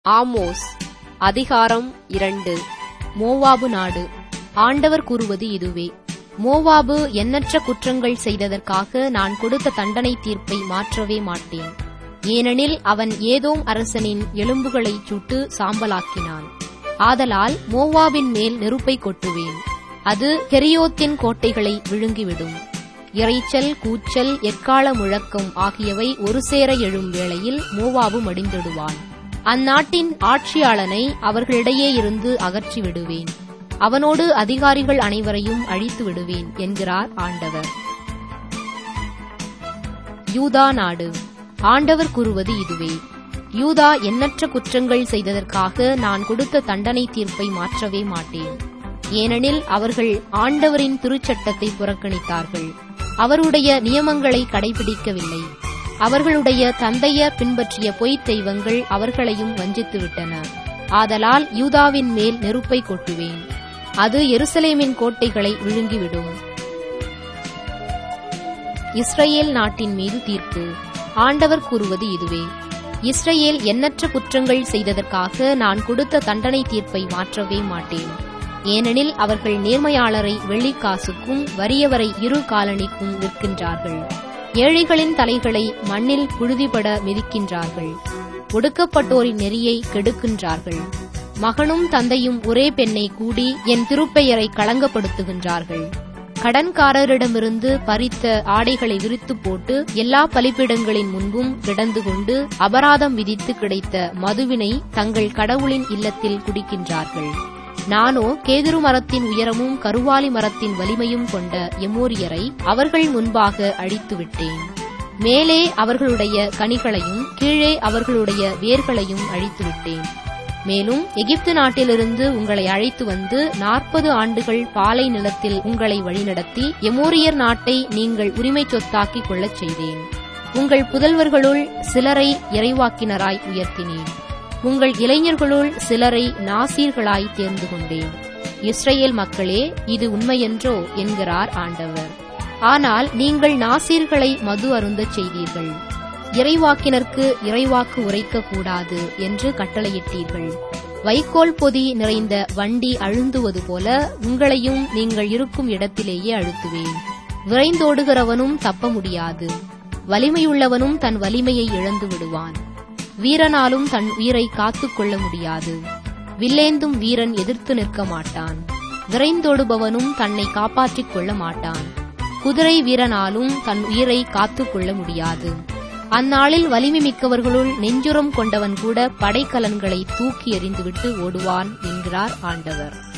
Amos அதிகாரம் 2. மோவாபு நாடு. ஆண்டவர் கூறுவது இதுவே: மோவாபு எண்ணற்ற குற்றங்கள் செய்ததற்காக நான் கொடுத்த தண்டனை தீர்ப்பை மாற்றவே மாட்டேன். ஏனெனில் அவன் ஏதோம் அரசனின் எலும்புகளைச் சுட்டு சாம்பலாக்கினான். ஆதலால் மோவாபின் மேல் நெருப்பை கொட்டுவேன். அது கெரியோத்தின் கோட்டைகளை விழுங்கிவிடும். இரைச்சல், கூச்சல், எக்காள முழக்கம் ஆகியவை ஒரு சேர எழும் வேளையில் மோவாபு மடிந்திடுவான். அந்நாட்டின் ஆட்சியாளனை அவர்களிடையே இருந்து அகற்றி விடுவேன். அவனோடு அதிகாரிகள் அனைவரையும் அழித்து விடுவேன் என்கிறார் ஆண்டவர். யூதா நாடு. ஆண்டவர் கூறுவது இதுவே: யூதா எண்ணற்ற குற்றங்கள் செய்ததற்காக நான் கொடுத்த தண்டனை தீர்ப்பை மாற்றவே மாட்டேன். ஏனெனில் அவர்கள் ஆண்டவரின் திருச்சட்டத்தை புறக்கணித்தார்கள். அவருடைய நியமங்களை கடைபிடிக்கவில்லை. அவர்களுடைய தந்தையர் பின்பற்றிய பொய்த் தெய்வங்கள் அவர்களையும் வஞ்சித்துவிட்டன. ஆதலால் யூதாவின் மேல் நெருப்பை கொட்டுவேன். அது எருசலேமின் கோட்டைகளை விழுங்கிவிடும். இஸ்ரவேல் நாட்டின் மீது தீர்ப்பு. ஆண்டவர் கூறுவது இதுவே: இஸ்ரவேல் எண்ணற்ற குற்றங்கள் செய்ததற்காக நான் கொடுத்த தண்டனை தீர்ப்பை மாற்றவே மாட்டேன். ஏனெனில் அவர்கள் நேர்மையாளரை வெள்ளிக்காசுக்கும் வறியவரை 2 காலணிக்கும் விற்கின்றார்கள். ஏழைகளின் தலைகளை மண்ணில் புழுதிபட மிதிக்கின்றார்கள். ஒடுக்கப்பட்டோரின் நெறியை கெடுக்கின்றார்கள். மகனும் தந்தையும் ஒரே பெண்ணை கூடி என் திருப்பெயரை களங்கப்படுத்துகின்றார்கள். கடன்காரரிடமிருந்து பறித்த ஆடைகளை விரித்து போட்டு எல்லா பலிபீடங்களின் முன்பும் கிடந்து கொண்டு அபராதம் விதித்து கிடைத்த மதுவினை தங்கள் கடவுளின் இல்லத்தில் குடிக்கின்றார்கள். நானோ கேதுரு மரத்தின் உயரமும் கருவாலி மரத்தின் வலிமையும் கொண்ட எமோரியரை அவர்கள் முன்பாக அழித்துவிட்டேன். மேலே அவர்களுடைய கனிகளையும் கீழே அவர்களுடைய வேர்களையும் அழித்துவிட்டேன். மேலும் எகிப்து நாட்டிலிருந்து உங்களை அழைத்து வந்து 40 ஆண்டுகள் பாலை நிலத்தில் உங்களை வழிநடத்தி எமோரியர் நாட்டை நீங்கள் உரிமை சொத்தாக்கிக் கொள்ளச் செய்தேன். உங்கள் புதல்வர்களுள் சிலரை இறைவாக்கினராய் உயர்த்தினேன். உங்கள் இளைஞர்களுள் சிலரை நாசீர்களாய் தேர்ந்து கொண்டேன். இஸ்ரவேல் மக்களே, இது உண்மையென்றோ என்கிறார் ஆண்டவர். ஆனால் நீங்கள் நாசீர்களை மது அருந்தச் செய்தீர்கள். இறைவாக்கினருக்கு இறைவாக்கு உரைக்க கூடாது என்று கட்டளையிட்டீர்கள். வைக்கோல் பொதி நிறைந்த வண்டி அழுந்துவது போல உங்களையும் நீங்கள் இருக்கும் இடத்திலேயே அழுத்துவேன். விரைந்தோடுகிறவனும் தப்ப முடியாது. வலிமையுள்ளவனும் தன் வலிமையை இழந்து விடுவான். வீரனாலும் தன் உயிரை காத்துக் கொள்ள முடியாது. வில்லேந்தும் வீரன் எதிர்த்து நிற்க மாட்டான். விரைந்தோடுபவனும் தன்னை காப்பாற்றிக் கொள்ள மாட்டான். குதிரை வீரனாலும் தன் உயிரை காத்துக் கொள்ள முடியாது. அந்நாளில் வலிமை மிக்கவர்களுள் நெஞ்சுரம் கொண்டவன் கூட படைக்கலன்களை தூக்கி எறிந்துவிட்டு ஓடுவான் என்கிறார் ஆண்டவர்.